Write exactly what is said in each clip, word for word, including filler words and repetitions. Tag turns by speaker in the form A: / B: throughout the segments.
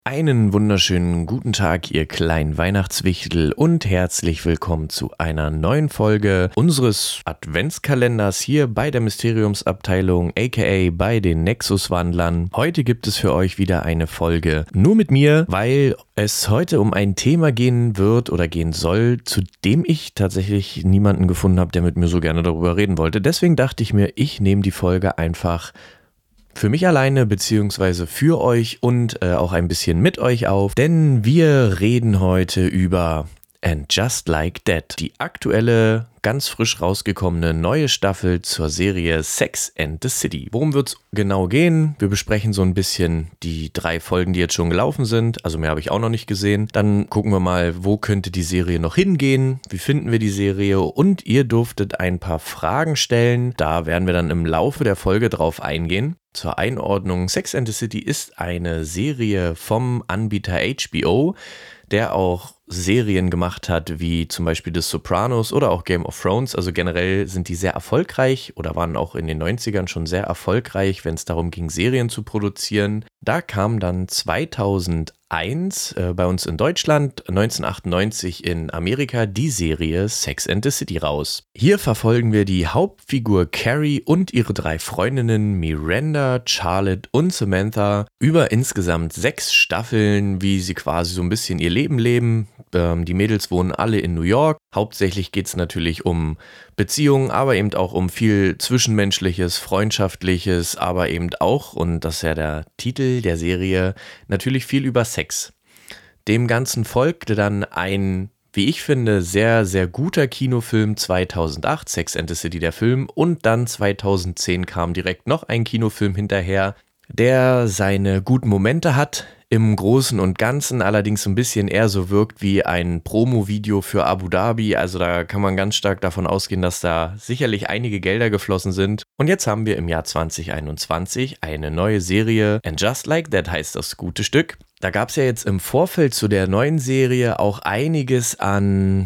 A: Einen wunderschönen guten Tag, ihr kleinen Weihnachtswichtel, und herzlich willkommen zu einer neuen Folge unseres Adventskalenders hier bei der Mysteriumsabteilung, aka bei den Nexus-Wandlern. Heute gibt es für euch wieder eine Folge nur mit mir, weil es heute um ein Thema gehen wird oder gehen soll, zu dem ich tatsächlich niemanden gefunden habe, der mit mir so gerne darüber reden wollte. Deswegen dachte ich mir, ich nehme die Folge einfach für mich alleine beziehungsweise für euch und äh, auch ein bisschen mit euch auf, denn wir reden heute über And Just Like That, die aktuelle, ganz frisch rausgekommene neue Staffel zur Serie Sex and the City. Worum wird es genau gehen? Wir besprechen so ein bisschen die drei Folgen, die jetzt schon gelaufen sind, also mehr habe ich auch noch nicht gesehen. Dann gucken wir mal, wo könnte die Serie noch hingehen, wie finden wir die Serie, und ihr durftet ein paar Fragen stellen, da werden wir dann im Laufe der Folge drauf eingehen. Zur Einordnung: Sex and the City ist eine Serie vom Anbieter H B O, der auch Serien gemacht hat, wie zum Beispiel The Sopranos oder auch Game of Thrones. Also generell sind die sehr erfolgreich oder waren auch in den neunzigern schon sehr erfolgreich, wenn es darum ging, Serien zu produzieren. Da kam dann zweitausendeins äh, bei uns in Deutschland, neunzehnhundertachtundneunzig in Amerika, die Serie Sex and the City raus. Hier verfolgen wir die Hauptfigur Carrie und ihre drei Freundinnen Miranda, Charlotte und Samantha über insgesamt sechs Staffeln, wie sie quasi so ein bisschen ihr Leben leben. Die Mädels wohnen alle in New York. Hauptsächlich geht es natürlich um Beziehungen, aber eben auch um viel Zwischenmenschliches, Freundschaftliches, aber eben auch, und das ist ja der Titel der Serie, natürlich viel über Sex. Dem Ganzen folgte dann ein, wie ich finde, sehr, sehr guter Kinofilm zweitausendacht, Sex and the City der Film, und dann zweitausendzehn kam direkt noch ein Kinofilm hinterher, der seine guten Momente hat, im Großen und Ganzen allerdings ein bisschen eher so wirkt wie ein Promo-Video für Abu Dhabi. Also da kann man ganz stark davon ausgehen, dass da sicherlich einige Gelder geflossen sind. Und jetzt haben wir im Jahr zwanzig einundzwanzig eine neue Serie. And Just Like That heißt das gute Stück. Da gab es ja jetzt im Vorfeld zu der neuen Serie auch einiges an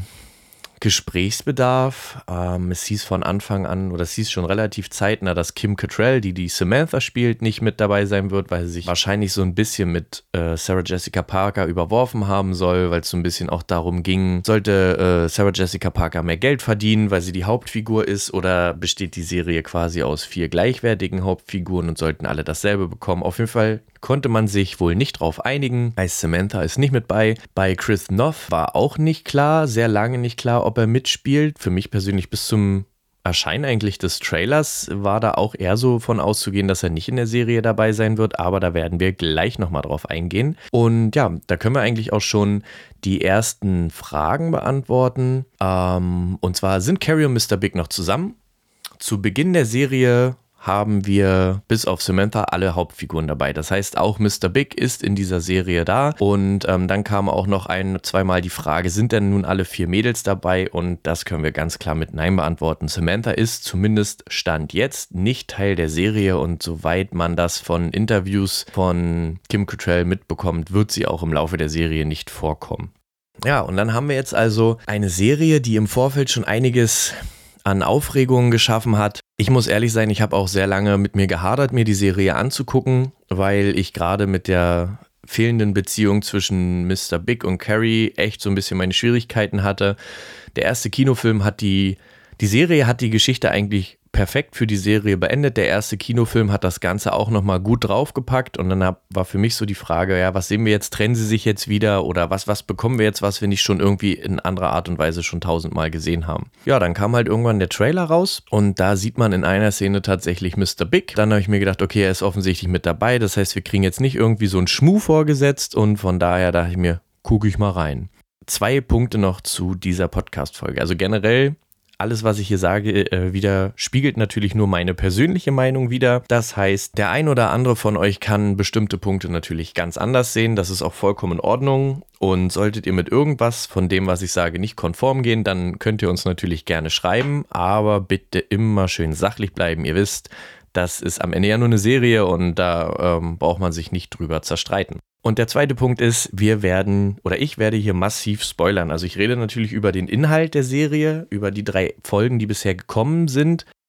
A: Gesprächsbedarf. Ähm, es hieß von Anfang an, oder es hieß schon relativ zeitnah, dass Kim Cattrall, die die Samantha spielt, nicht mit dabei sein wird, weil sie sich wahrscheinlich so ein bisschen mit äh, Sarah Jessica Parker überworfen haben soll, weil es so ein bisschen auch darum ging, sollte äh, Sarah Jessica Parker mehr Geld verdienen, weil sie die Hauptfigur ist, oder besteht die Serie quasi aus vier gleichwertigen Hauptfiguren und sollten alle dasselbe bekommen. Auf jeden Fall konnte man sich wohl nicht drauf einigen. Bei Samantha ist nicht mit bei. Bei Chris Noth war auch nicht klar, sehr lange nicht klar, ob er mitspielt. Für mich persönlich bis zum Erscheinen eigentlich des Trailers war da auch eher so von auszugehen, dass er nicht in der Serie dabei sein wird, aber da werden wir gleich nochmal drauf eingehen. Und ja, da können wir eigentlich auch schon die ersten Fragen beantworten. Ähm, und zwar, sind Carrie und Mister Big noch zusammen? Zu Beginn der Serie haben wir bis auf Samantha alle Hauptfiguren dabei. Das heißt, auch Mister Big ist in dieser Serie da. Und ähm, dann kam auch noch ein, zweimal die Frage, sind denn nun alle vier Mädels dabei? Und das können wir ganz klar mit Nein beantworten. Samantha ist zumindest Stand jetzt nicht Teil der Serie, und soweit man das von Interviews von Kim Cattrall mitbekommt, wird sie auch im Laufe der Serie nicht vorkommen. Ja, und dann haben wir jetzt also eine Serie, die im Vorfeld schon einiges an Aufregungen geschaffen hat. Ich muss ehrlich sein, ich habe auch sehr lange mit mir gehadert, mir die Serie anzugucken, weil ich gerade mit der fehlenden Beziehung zwischen Mister Big und Carrie echt so ein bisschen meine Schwierigkeiten hatte. Der erste Kinofilm hat die, die Serie hat die Geschichte eigentlich perfekt für die Serie beendet. Der erste Kinofilm hat das Ganze auch nochmal gut draufgepackt, und dann hab, war für mich so die Frage, ja, was sehen wir jetzt? Trennen sie sich jetzt wieder, oder was, was bekommen wir jetzt, was wir nicht schon irgendwie in anderer Art und Weise schon tausendmal gesehen haben? Ja, dann kam halt irgendwann der Trailer raus, und da sieht man in einer Szene tatsächlich Mister Big. Dann habe ich mir gedacht, okay, er ist offensichtlich mit dabei, das heißt, wir kriegen jetzt nicht irgendwie so einen Schmuh vorgesetzt, und von daher dachte ich mir, gucke ich mal rein. Zwei Punkte noch zu dieser Podcast-Folge. Also generell, alles, was ich hier sage, äh, wieder spiegelt natürlich nur meine persönliche Meinung wider. Das heißt, der ein oder andere von euch kann bestimmte Punkte natürlich ganz anders sehen. Das ist auch vollkommen in Ordnung. Und solltet ihr mit irgendwas von dem, was ich sage, nicht konform gehen, dann könnt ihr uns natürlich gerne schreiben. Aber bitte immer schön sachlich bleiben. Ihr wisst, das ist am Ende ja nur eine Serie, und da ähm, braucht man sich nicht drüber zerstreiten. Und der zweite Punkt ist, wir werden, oder ich werde hier massiv spoilern. Also ich rede natürlich über den Inhalt der Serie, über die drei Folgen, die bisher gekommen sind.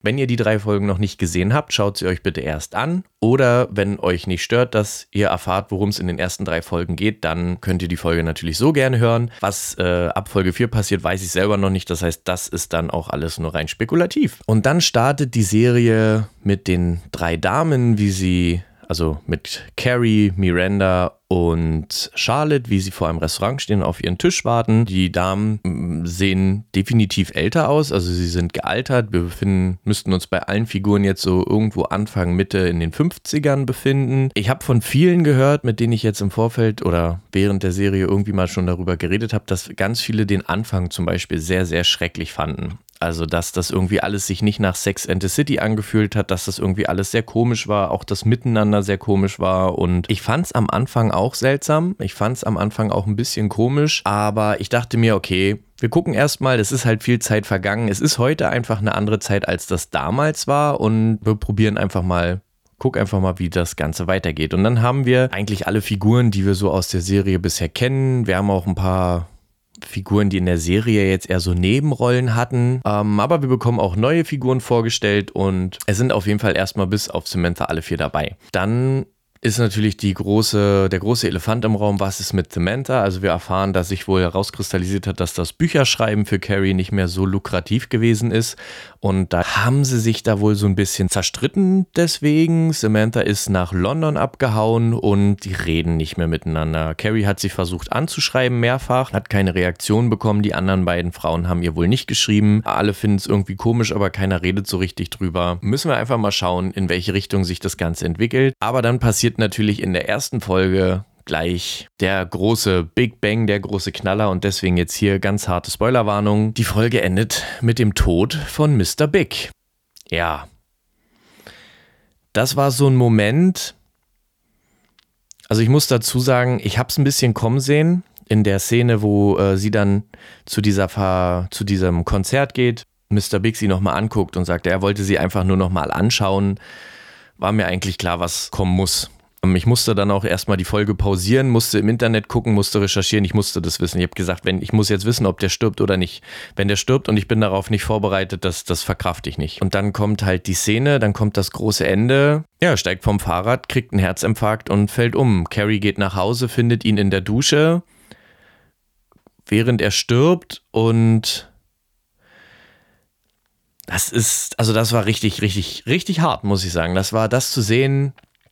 A: Wenn ihr die drei Folgen noch nicht gesehen habt, schaut sie euch bitte erst an. Oder wenn euch nicht stört, dass ihr erfahrt, worum es in den ersten drei Folgen geht, dann könnt ihr die Folge natürlich so gerne hören. Was äh, ab Folge vier passiert, weiß ich selber noch nicht. Das heißt, das ist dann auch alles nur rein spekulativ. Und dann startet die Serie mit den drei Damen, wie sie... Also mit Carrie, Miranda und Charlotte, wie sie vor einem Restaurant stehen und auf ihren Tisch warten. Die Damen sehen definitiv älter aus, also sie sind gealtert. Wir befinden, müssten uns bei allen Figuren jetzt so irgendwo Anfang, Mitte in den fünfzigern befinden. Ich habe von vielen gehört, mit denen ich jetzt im Vorfeld oder während der Serie irgendwie mal schon darüber geredet habe, dass ganz viele den Anfang zum Beispiel sehr, sehr schrecklich fanden. Also, dass das irgendwie alles sich nicht nach Sex and the City angefühlt hat, dass das irgendwie alles sehr komisch war, auch das Miteinander sehr komisch war. Und ich fand es am Anfang auch seltsam. Ich fand es am Anfang auch ein bisschen komisch. Aber ich dachte mir, okay, wir gucken erstmal, es ist halt viel Zeit vergangen. Es ist heute einfach eine andere Zeit, als das damals war. Und wir probieren einfach mal. Guck einfach mal, wie das Ganze weitergeht. Und dann haben wir eigentlich alle Figuren, die wir so aus der Serie bisher kennen. Wir haben auch ein paar Figuren, die in der Serie jetzt eher so Nebenrollen hatten. Ähm, aber wir bekommen auch neue Figuren vorgestellt und es sind auf jeden Fall erstmal bis auf Samantha alle vier dabei. Dann ist natürlich die große, der große Elefant im Raum, was ist mit Samantha? Also wir erfahren, dass sich wohl herauskristallisiert hat, dass das Bücherschreiben für Carrie nicht mehr so lukrativ gewesen ist. Und da haben sie sich da wohl so ein bisschen zerstritten deswegen. Samantha ist nach London abgehauen und die reden nicht mehr miteinander. Carrie hat sie versucht anzuschreiben mehrfach, hat keine Reaktion bekommen. Die anderen beiden Frauen haben ihr wohl nicht geschrieben. Alle finden es irgendwie komisch, aber keiner redet so richtig drüber. Müssen wir einfach mal schauen, in welche Richtung sich das Ganze entwickelt. Aber dann passiert natürlich in der ersten Folge gleich der große Big Bang, der große Knaller und deswegen jetzt hier ganz harte Spoilerwarnung. Die Folge endet mit dem Tod von Mister Big. Ja, das war so ein Moment, also ich muss dazu sagen, ich habe es ein bisschen kommen sehen in der Szene, wo äh, sie dann zu, dieser Fahr- zu diesem Konzert geht, Mister Big sie nochmal anguckt und sagt, er wollte sie einfach nur nochmal anschauen, war mir eigentlich klar, was kommen muss. Ich musste dann auch erstmal die Folge pausieren, musste im Internet gucken, musste recherchieren, ich musste das wissen. Ich habe gesagt, wenn, ich muss jetzt wissen, ob der stirbt oder nicht. Wenn der stirbt und ich bin darauf nicht vorbereitet, das, das verkrafte ich nicht. Und dann kommt halt die Szene, dann kommt das große Ende. Ja, steigt vom Fahrrad, kriegt einen Herzinfarkt und fällt um. Carrie geht nach Hause, findet ihn in der Dusche, während er stirbt und das ist, also das war richtig, richtig, richtig hart, muss ich sagen. Das war das zu sehen,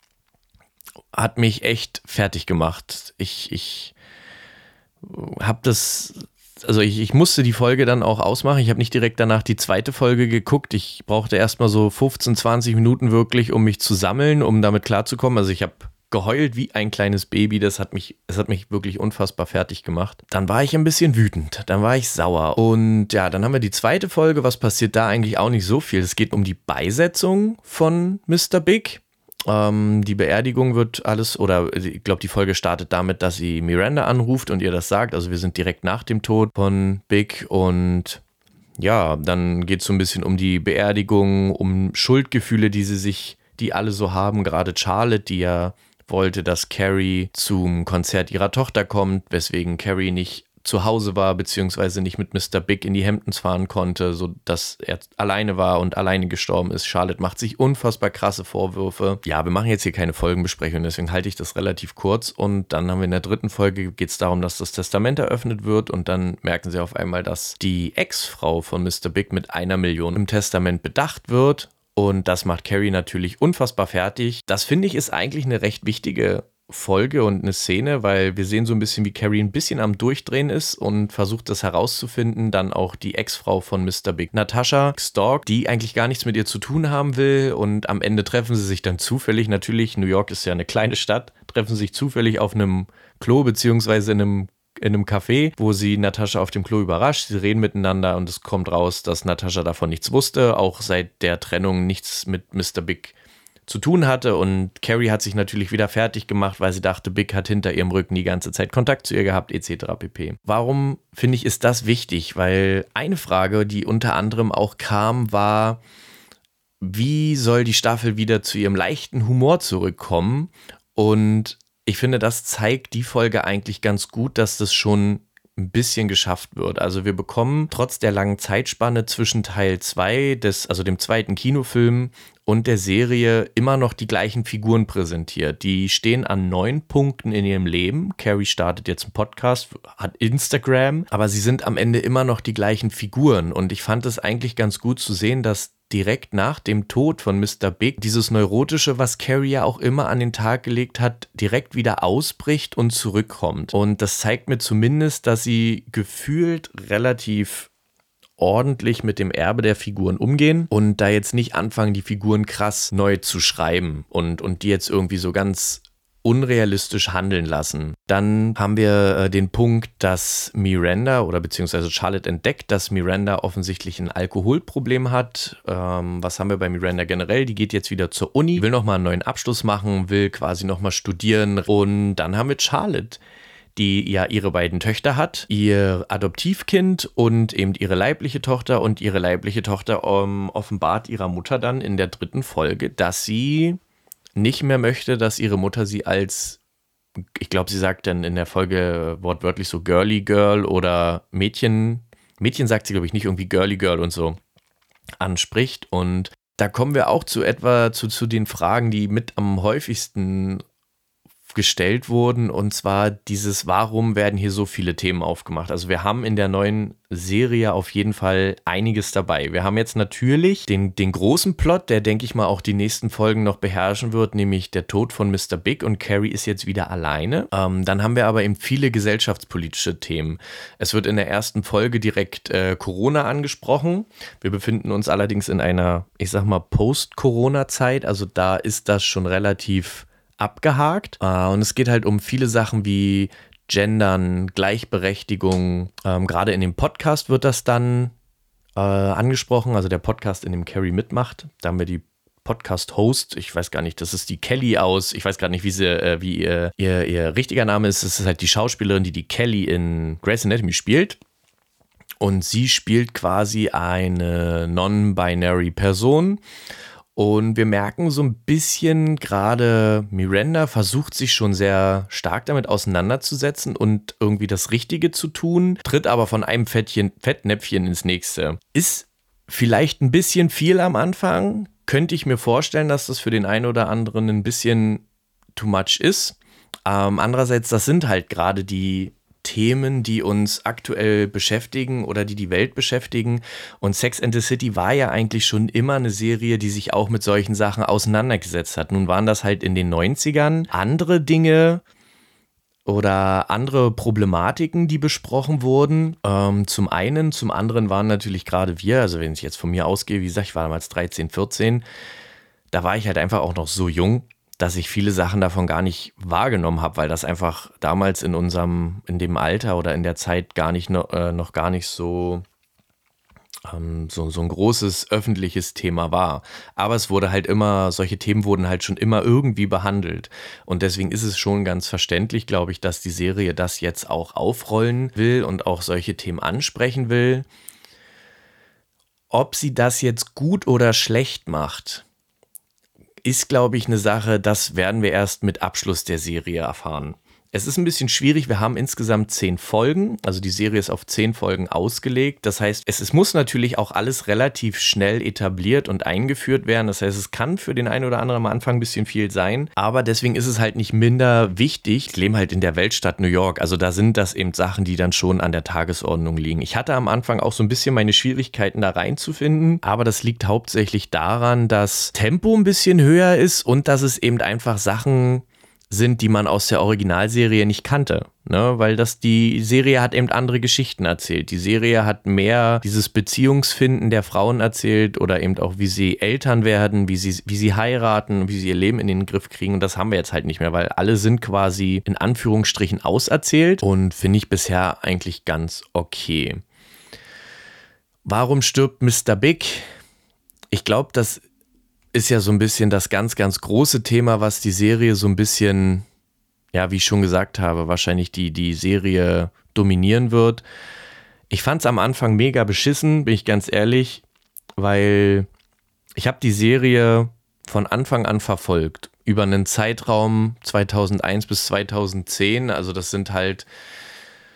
A: hat mich echt fertig gemacht. Ich, ich habe das, also ich, ich musste die Folge dann auch ausmachen. Ich habe nicht direkt danach die zweite Folge geguckt. Ich brauchte erstmal so fünfzehn, zwanzig Minuten wirklich, um mich zu sammeln, um damit klarzukommen. Also ich habe geheult wie ein kleines Baby. Das hat mich, das hat mich wirklich unfassbar fertig gemacht. Dann war ich ein bisschen wütend. Dann war ich sauer. Und ja, dann haben wir die zweite Folge. Was passiert da eigentlich auch nicht so viel? Es geht um die Beisetzung von Mister Big. Ähm, die Beerdigung wird alles, oder ich glaube, die Folge startet damit, dass sie Miranda anruft und ihr das sagt. Also wir sind direkt nach dem Tod von Big und ja, dann geht es so ein bisschen um die Beerdigung, um Schuldgefühle, die sie sich, die alle so haben. Gerade Charlotte, die ja wollte, dass Carrie zum Konzert ihrer Tochter kommt, weswegen Carrie nicht zu Hause war, beziehungsweise nicht mit Mister Big in die Hamptons fahren konnte, sodass er alleine war und alleine gestorben ist. Charlotte macht sich unfassbar krasse Vorwürfe. Ja, wir machen jetzt hier keine Folgenbesprechung, deswegen halte ich das relativ kurz. Und dann haben wir in der dritten Folge, geht es darum, dass das Testament eröffnet wird und dann merken sie auf einmal, dass die Ex-Frau von Mister Big mit einer Million im Testament bedacht wird. Und das macht Carrie natürlich unfassbar fertig. Das finde ich ist eigentlich eine recht wichtige Folge und eine Szene, weil wir sehen so ein bisschen, wie Carrie ein bisschen am Durchdrehen ist und versucht das herauszufinden. Dann auch die Ex-Frau von Mister Big, Natasha, stalkt, die eigentlich gar nichts mit ihr zu tun haben will und am Ende treffen sie sich dann zufällig, natürlich, New York ist ja eine kleine Stadt, treffen sich zufällig auf einem Klo beziehungsweise in einem in einem Café, wo sie Natascha auf dem Klo überrascht. Sie reden miteinander und es kommt raus, dass Natascha davon nichts wusste, auch seit der Trennung nichts mit Mister Big zu tun hatte und Carrie hat sich natürlich wieder fertig gemacht, weil sie dachte, Big hat hinter ihrem Rücken die ganze Zeit Kontakt zu ihr gehabt, et cetera pp. Warum, finde ich, ist das wichtig? Weil eine Frage, die unter anderem auch kam, war, wie soll die Staffel wieder zu ihrem leichten Humor zurückkommen? Und ich finde, das zeigt die Folge eigentlich ganz gut, dass das schon ein bisschen geschafft wird. Also wir bekommen trotz der langen Zeitspanne zwischen Teil zwei, des, also dem zweiten Kinofilm und der Serie immer noch die gleichen Figuren präsentiert. Die stehen an neun Punkten in ihrem Leben. Carrie startet jetzt einen Podcast, hat Instagram, aber sie sind am Ende immer noch die gleichen Figuren. Und ich fand es eigentlich ganz gut zu sehen, dass direkt nach dem Tod von Mister Big dieses Neurotische, was Carrie ja auch immer an den Tag gelegt hat, direkt wieder ausbricht und zurückkommt. Und das zeigt mir zumindest, dass sie gefühlt relativ ordentlich mit dem Erbe der Figuren umgehen und da jetzt nicht anfangen, die Figuren krass neu zu schreiben und, und die jetzt irgendwie so ganz unrealistisch handeln lassen. Dann haben wir äh, den Punkt, dass Miranda oder beziehungsweise Charlotte entdeckt, dass Miranda offensichtlich ein Alkoholproblem hat. Ähm, was haben wir bei Miranda generell? Die geht jetzt wieder zur Uni, will nochmal einen neuen Abschluss machen, will quasi nochmal studieren. Und dann haben wir Charlotte, die ja ihre beiden Töchter hat, ihr Adoptivkind und eben ihre leibliche Tochter. Und ihre leibliche Tochter um, offenbart ihrer Mutter dann in der dritten Folge, dass sie nicht mehr möchte, dass ihre Mutter sie als, ich glaube, sie sagt dann in der Folge wortwörtlich so Girly Girl oder Mädchen, Mädchen sagt sie, glaube ich, nicht irgendwie Girly Girl und so, anspricht. Und da kommen wir auch zu etwa zu, zu den Fragen, die mit am häufigsten gestellt wurden, und zwar dieses, warum werden hier so viele Themen aufgemacht? Also wir haben in der neuen Serie auf jeden Fall einiges dabei. Wir haben jetzt natürlich den, den großen Plot, der, denke ich mal, auch die nächsten Folgen noch beherrschen wird, nämlich der Tod von Mister Big und Carrie ist jetzt wieder alleine. Ähm, dann haben wir aber eben viele gesellschaftspolitische Themen. Es wird in der ersten Folge direkt äh, Corona angesprochen. Wir befinden uns allerdings in einer, ich sag mal, Post-Corona-Zeit, also da ist das schon relativ abgehakt. Uh, und es geht halt um viele Sachen wie Gendern, Gleichberechtigung. Ähm, gerade in dem Podcast wird das dann äh, angesprochen, also der Podcast, in dem Carrie mitmacht. Da haben wir die Podcast-Host, ich weiß gar nicht, das ist die Kelly aus, ich weiß gar nicht, wie sie, äh, wie ihr, ihr, ihr richtiger Name ist. Es ist halt die Schauspielerin, die die Kelly in Grey's Anatomy spielt. Und sie spielt quasi eine non-binary Person. Und wir merken so ein bisschen, gerade Miranda versucht sich schon sehr stark damit auseinanderzusetzen und irgendwie das Richtige zu tun, tritt aber von einem Fettchen, Fettnäpfchen ins nächste. Ist vielleicht ein bisschen viel am Anfang, könnte ich mir vorstellen, dass das für den einen oder anderen ein bisschen too much ist. Ähm, andererseits, das sind halt gerade die Themen, die uns aktuell beschäftigen oder die die Welt beschäftigen. Und Sex and the City war ja eigentlich schon immer eine Serie, die sich auch mit solchen Sachen auseinandergesetzt hat. Nun waren das halt in den neunzigern andere Dinge oder andere Problematiken, die besprochen wurden. Ähm, zum einen, zum anderen waren natürlich gerade wir, also wenn ich jetzt von mir ausgehe, wie gesagt, ich war damals dreizehn, vierzehn, da war ich halt einfach auch noch so jung, dass ich viele Sachen davon gar nicht wahrgenommen habe, weil das einfach damals in unserem, in dem Alter oder in der Zeit gar nicht noch, äh, noch gar nicht so, ähm, so, so ein großes öffentliches Thema war. Aber es wurde halt immer, solche Themen wurden halt schon immer irgendwie behandelt. Und deswegen ist es schon ganz verständlich, glaube ich, dass die Serie das jetzt auch aufrollen will und auch solche Themen ansprechen will. Ob sie das jetzt gut oder schlecht macht, ist, glaube ich, eine Sache, das werden wir erst mit Abschluss der Serie erfahren. Es ist ein bisschen schwierig, wir haben insgesamt zehn Folgen, also die Serie ist auf zehn Folgen ausgelegt. Das heißt, es, es muss natürlich auch alles relativ schnell etabliert und eingeführt werden. Das heißt, es kann für den einen oder anderen am Anfang ein bisschen viel sein, aber deswegen ist es halt nicht minder wichtig. Ich lebe halt in der Weltstadt New York, also da sind das eben Sachen, die dann schon an der Tagesordnung liegen. Ich hatte am Anfang auch so ein bisschen meine Schwierigkeiten da reinzufinden, aber das liegt hauptsächlich daran, dass Tempo ein bisschen höher ist und dass es eben einfach Sachen sind, die man aus der Originalserie nicht kannte, ne? Weil das, die Serie hat eben andere Geschichten erzählt. Die Serie hat mehr dieses Beziehungsfinden der Frauen erzählt oder eben auch, wie sie Eltern werden, wie sie, wie sie heiraten, wie sie ihr Leben in den Griff kriegen, und das haben wir jetzt halt nicht mehr, weil alle sind quasi in Anführungsstrichen auserzählt und finde ich bisher eigentlich ganz okay. Warum stirbt Mister Big? Ich glaube, das ist ja so ein bisschen das ganz, ganz große Thema, was die Serie so ein bisschen, ja, wie ich schon gesagt habe, wahrscheinlich die, die Serie dominieren wird. Ich fand es am Anfang mega beschissen, bin ich ganz ehrlich, weil ich habe die Serie von Anfang an verfolgt, über einen Zeitraum zweitausendeins bis zweitausendzehn, also das sind halt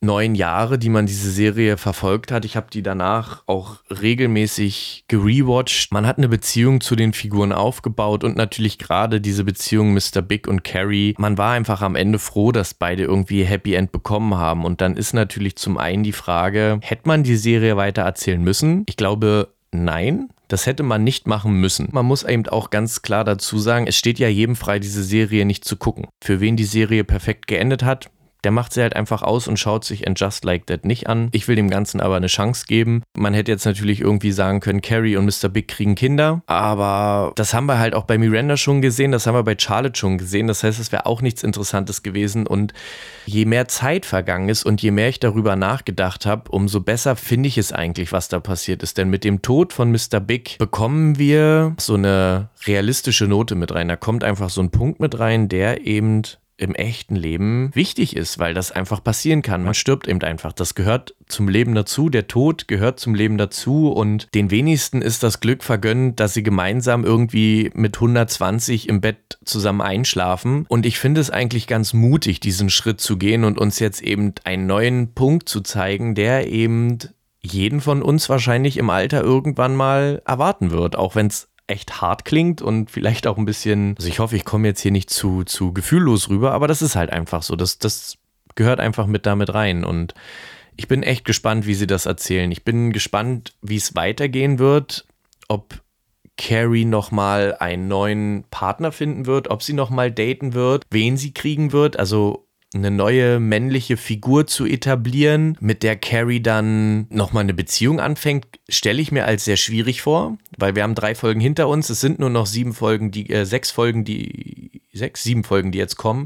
A: neun Jahre, die man diese Serie verfolgt hat. Ich habe die danach auch regelmäßig gerewatcht. Man hat eine Beziehung zu den Figuren aufgebaut und natürlich gerade diese Beziehung Mister Big und Carrie. Man war einfach am Ende froh, dass beide irgendwie Happy End bekommen haben. Und dann ist natürlich zum einen die Frage, hätte man die Serie weiter erzählen müssen? Ich glaube, nein. Das hätte man nicht machen müssen. Man muss eben auch ganz klar dazu sagen, es steht ja jedem frei, diese Serie nicht zu gucken. Für wen die Serie perfekt geendet hat, der macht sie halt einfach aus und schaut sich And Just Like That nicht an. Ich will dem Ganzen aber eine Chance geben. Man hätte jetzt natürlich irgendwie sagen können, Carrie und Mister Big kriegen Kinder. Aber das haben wir halt auch bei Miranda schon gesehen. Das haben wir bei Charlotte schon gesehen. Das heißt, es wäre auch nichts Interessantes gewesen. Und je mehr Zeit vergangen ist und je mehr ich darüber nachgedacht habe, umso besser finde ich es eigentlich, was da passiert ist. Denn mit dem Tod von Mister Big bekommen wir so eine realistische Note mit rein. Da kommt einfach so ein Punkt mit rein, der eben im echten Leben wichtig ist, weil das einfach passieren kann. Man stirbt eben einfach. Das gehört zum Leben dazu. Der Tod gehört zum Leben dazu und den wenigsten ist das Glück vergönnt, dass sie gemeinsam irgendwie mit hundertzwanzig im Bett zusammen einschlafen. Und ich finde es eigentlich ganz mutig, diesen Schritt zu gehen und uns jetzt eben einen neuen Punkt zu zeigen, der eben jeden von uns wahrscheinlich im Alter irgendwann mal erwarten wird, auch wenn es echt hart klingt und vielleicht auch ein bisschen, also ich hoffe, ich komme jetzt hier nicht zu, zu gefühllos rüber, aber das ist halt einfach so, das, das gehört einfach mit damit rein und ich bin echt gespannt, wie sie das erzählen. Ich bin gespannt, wie es weitergehen wird, ob Carrie nochmal einen neuen Partner finden wird, ob sie nochmal daten wird, wen sie kriegen wird, also eine neue männliche Figur zu etablieren, mit der Carrie dann nochmal eine Beziehung anfängt, stelle ich mir als sehr schwierig vor, weil wir haben drei Folgen hinter uns, es sind nur noch sieben Folgen, die, äh, sechs Folgen, die, sechs, sieben Folgen, die jetzt kommen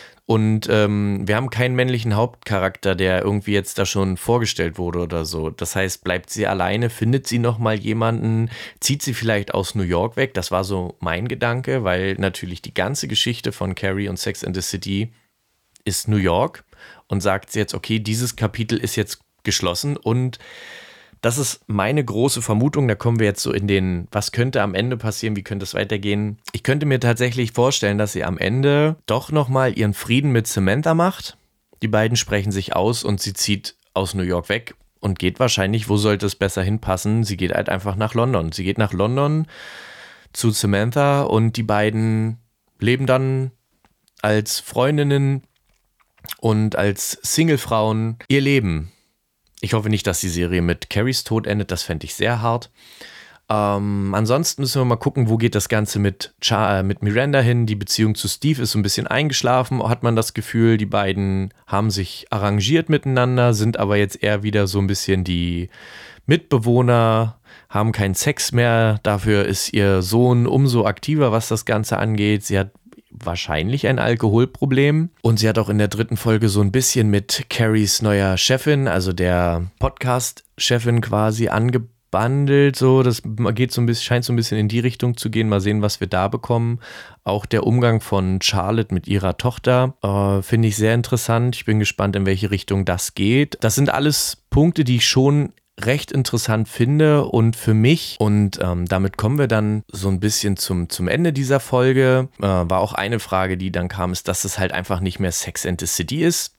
A: und ähm, wir haben keinen männlichen Hauptcharakter, der irgendwie jetzt da schon vorgestellt wurde oder so. Das heißt, bleibt sie alleine, findet sie nochmal jemanden, zieht sie vielleicht aus New York weg, das war so mein Gedanke, weil natürlich die ganze Geschichte von Carrie und Sex and the City ist New York und sagt jetzt, okay, dieses Kapitel ist jetzt geschlossen und das ist meine große Vermutung, da kommen wir jetzt so in den, was könnte am Ende passieren, wie könnte es weitergehen. Ich könnte mir tatsächlich vorstellen, dass sie am Ende doch nochmal ihren Frieden mit Samantha macht. Die beiden sprechen sich aus und sie zieht aus New York weg und geht wahrscheinlich, wo sollte es besser hinpassen, sie geht halt einfach nach London. Sie geht nach London zu Samantha und die beiden leben dann als Freundinnen und als Singlefrauen ihr Leben. Ich hoffe nicht, dass die Serie mit Carries Tod endet, das fände ich sehr hart. Ähm, ansonsten müssen wir mal gucken, wo geht das Ganze mit, Char- äh, mit Miranda hin. Die Beziehung zu Steve ist so ein bisschen eingeschlafen, hat man das Gefühl. Die beiden haben sich arrangiert miteinander, sind aber jetzt eher wieder so ein bisschen die Mitbewohner, haben keinen Sex mehr. Dafür ist ihr Sohn umso aktiver, was das Ganze angeht. Sie hat wahrscheinlich ein Alkoholproblem. Und sie hat auch in der dritten Folge so ein bisschen mit Carries neuer Chefin, also der Podcast-Chefin quasi angebandelt. So, das geht so ein bisschen, scheint so ein bisschen in die Richtung zu gehen. Mal sehen, was wir da bekommen. Auch der Umgang von Charlotte mit ihrer Tochter äh, finde ich sehr interessant. Ich bin gespannt, in welche Richtung das geht. Das sind alles Punkte, die ich schon recht interessant finde und für mich, und ähm, damit kommen wir dann so ein bisschen zum, zum Ende dieser Folge, äh, war auch eine Frage, die dann kam, ist, dass es halt einfach nicht mehr Sex and the City ist.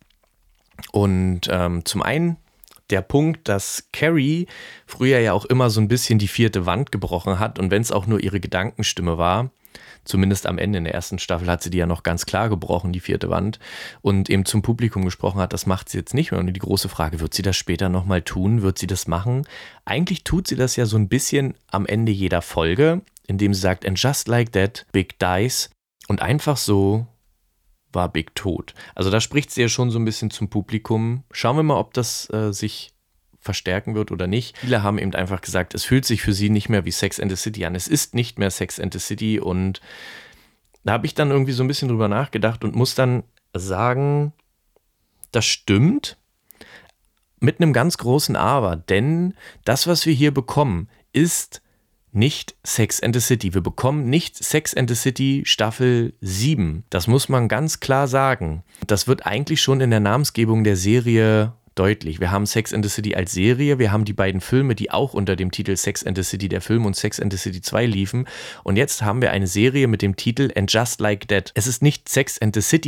A: Und ähm, zum einen der Punkt, dass Carrie früher ja auch immer so ein bisschen die vierte Wand gebrochen hat und wenn es auch nur ihre Gedankenstimme war, zumindest am Ende in der ersten Staffel hat sie die ja noch ganz klar gebrochen, die vierte Wand, und eben zum Publikum gesprochen hat, das macht sie jetzt nicht mehr. Und die große Frage, wird sie das später nochmal tun? Wird sie das machen? Eigentlich tut sie das ja so ein bisschen am Ende jeder Folge, indem sie sagt, and just like that, Big dies. Und einfach so war Big tot. Also da spricht sie ja schon so ein bisschen zum Publikum. Schauen wir mal, ob das äh, sich verstärken wird oder nicht. Viele haben eben einfach gesagt, es fühlt sich für sie nicht mehr wie Sex and the City an. Es ist nicht mehr Sex and the City und da habe ich dann irgendwie so ein bisschen drüber nachgedacht und muss dann sagen, das stimmt mit einem ganz großen Aber, denn das, was wir hier bekommen, ist nicht Sex and the City. Wir bekommen nicht Sex and the City Staffel sieben. Das muss man ganz klar sagen. Das wird eigentlich schon in der Namensgebung der Serie deutlich. Wir haben Sex and the City als Serie, wir haben die beiden Filme, die auch unter dem Titel Sex and the City, der Film, und Sex and the City zwei liefen. Und jetzt haben wir eine Serie mit dem Titel And Just Like That. Es ist nicht Sex and the City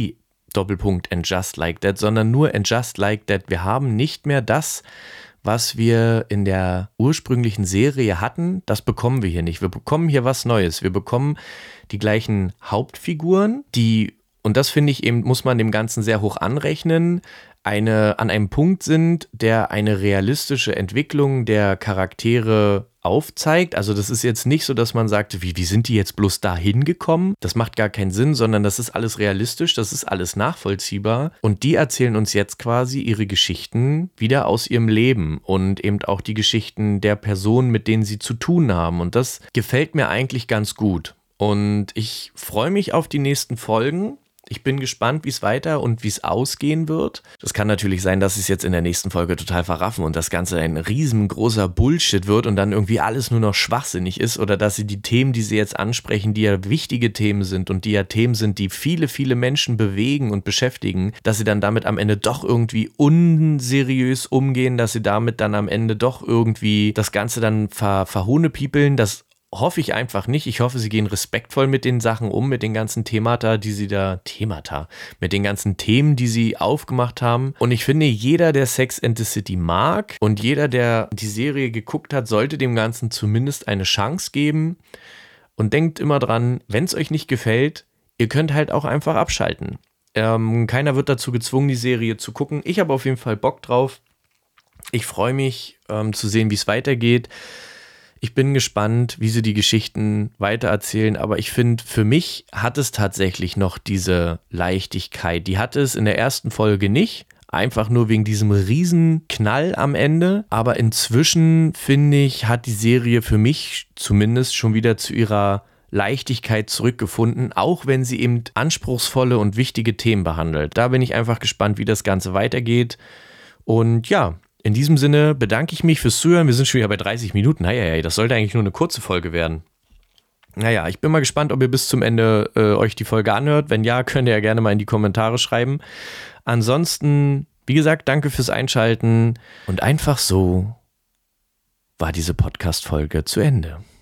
A: Doppelpunkt and Just Like That, sondern nur and Just Like That. Wir haben nicht mehr das, was wir in der ursprünglichen Serie hatten, das bekommen wir hier nicht. Wir bekommen hier was Neues. Wir bekommen die gleichen Hauptfiguren, die, und das finde ich eben, muss man dem Ganzen sehr hoch anrechnen, eine, an einem Punkt sind, der eine realistische Entwicklung der Charaktere aufzeigt. Also das ist jetzt nicht so, dass man sagt, wie, wie sind die jetzt bloß dahin gekommen? Das macht gar keinen Sinn, sondern das ist alles realistisch, das ist alles nachvollziehbar. Und die erzählen uns jetzt quasi ihre Geschichten wieder aus ihrem Leben und eben auch die Geschichten der Personen, mit denen sie zu tun haben. Und das gefällt mir eigentlich ganz gut. Und ich freue mich auf die nächsten Folgen. Ich bin gespannt, wie es weiter und wie es ausgehen wird. Das kann natürlich sein, dass sie es jetzt in der nächsten Folge total verraffen und das Ganze ein riesengroßer Bullshit wird und dann irgendwie alles nur noch schwachsinnig ist, oder dass sie die Themen, die sie jetzt ansprechen, die ja wichtige Themen sind und die ja Themen sind, die viele, viele Menschen bewegen und beschäftigen, dass sie dann damit am Ende doch irgendwie unseriös umgehen, dass sie damit dann am Ende doch irgendwie das Ganze dann ver verhohnepiepeln, das hoffe ich einfach nicht. Ich hoffe, sie gehen respektvoll mit den Sachen um, mit den ganzen Themata, die sie da, Themata, mit den ganzen Themen, die sie aufgemacht haben. Und ich finde, jeder, der Sex and the City mag und jeder, der die Serie geguckt hat, sollte dem Ganzen zumindest eine Chance geben. Und denkt immer dran, wenn es euch nicht gefällt, ihr könnt halt auch einfach abschalten. Ähm, keiner wird dazu gezwungen, die Serie zu gucken. Ich habe auf jeden Fall Bock drauf. Ich freue mich ähm, zu sehen, wie es weitergeht. Ich bin gespannt, wie sie die Geschichten weitererzählen, aber ich finde, für mich hat es tatsächlich noch diese Leichtigkeit. Die hatte es in der ersten Folge nicht, einfach nur wegen diesem riesen Knall am Ende. Aber inzwischen, finde ich, hat die Serie für mich zumindest schon wieder zu ihrer Leichtigkeit zurückgefunden, auch wenn sie eben anspruchsvolle und wichtige Themen behandelt. Da bin ich einfach gespannt, wie das Ganze weitergeht. Und ja, in diesem Sinne bedanke ich mich fürs Zuhören. Wir sind schon wieder bei dreißig Minuten. Naja, das sollte eigentlich nur eine kurze Folge werden. Naja, ich bin mal gespannt, ob ihr bis zum Ende äh, euch die Folge anhört. Wenn ja, könnt ihr ja gerne mal in die Kommentare schreiben. Ansonsten, wie gesagt, danke fürs Einschalten. Und einfach so war diese Podcast-Folge zu Ende.